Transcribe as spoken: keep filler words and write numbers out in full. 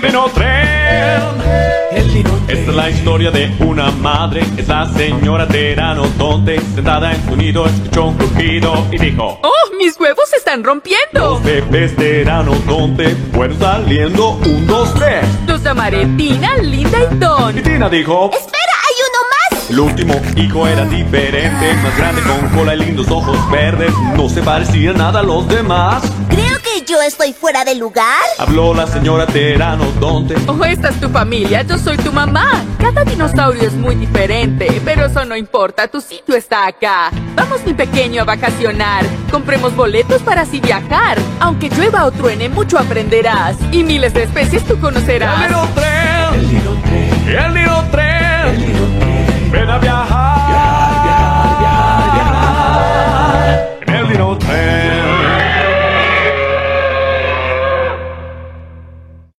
Dinotren. El Dinotren. Esta es la historia de una madre. Es la señora Pteranodonte. Sentada en su nido escuchó un crujido y dijo: ¡Oh, mis huevos se están rompiendo! Los bebés Pteranodonte fueron saliendo. Un, dos, tres. Los amaré, Tina, Linda y Don. Y Tina dijo: ¡Espera, hay uno más! el último hijo era diferente, más grande con cola y lindos ojos verdes. No se parecía nada a los demás. Creo que yo estoy fuera de lugar. Habló la señora Pteranodonte. Oh, esta es tu familia, yo soy tu mamá. Cada dinosaurio es muy diferente, pero eso no importa, tu sitio está acá. Vamos, mi pequeño, a vacacionar. Compremos boletos para así viajar. Aunque llueva o truene, mucho aprenderás. Y miles de especies tú conocerás. ¡El Dinotren! El Dinotren. ¡El